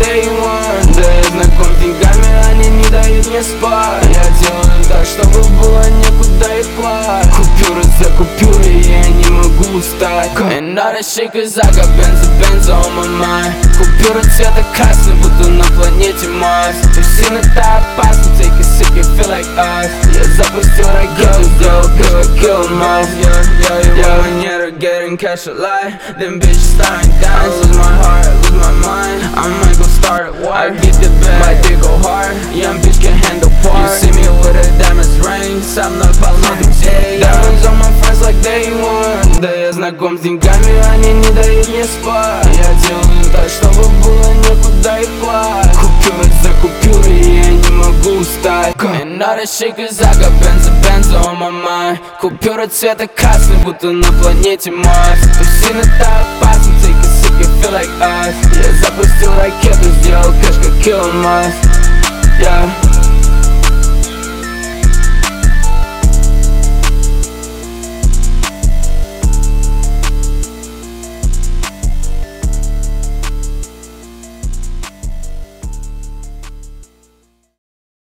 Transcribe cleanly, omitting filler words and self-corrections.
day one. Да я знаком с деньгами, они не дают мне спать. Я делаю так, чтобы было некуда их класть. Купюры за купюрой, я не могу устать. And all that shit, cause I got Benz on my mind. Купюры цвета красный, будто на планете Марс. Тусина та опасна, take a sip, you feel like us. Я запустил ракету, сделал кэш, kill em off. Yeah, манера getting cash alive. Them bitches starting down, lose my heart, lose my mind. I might go start a war. I get the bag, my dick go hard. Young bitch can handle parts. You see me with a diamonds ring, сам на полном day. Diamonds on my friends like day one. Да я знаком с деньгами, они не дают мне спать. Я делаю так, чтобы было некуда их класть. Купюры за купюрой, я не могу устать. And all that shit, cause I got Benz on my mind. Купюры цвета красный, будто на планете Марс. Тусина та опасна, take a sip, you feel like us. Я запустил ракету, сделал кэш, как Elon Musk. Yeah.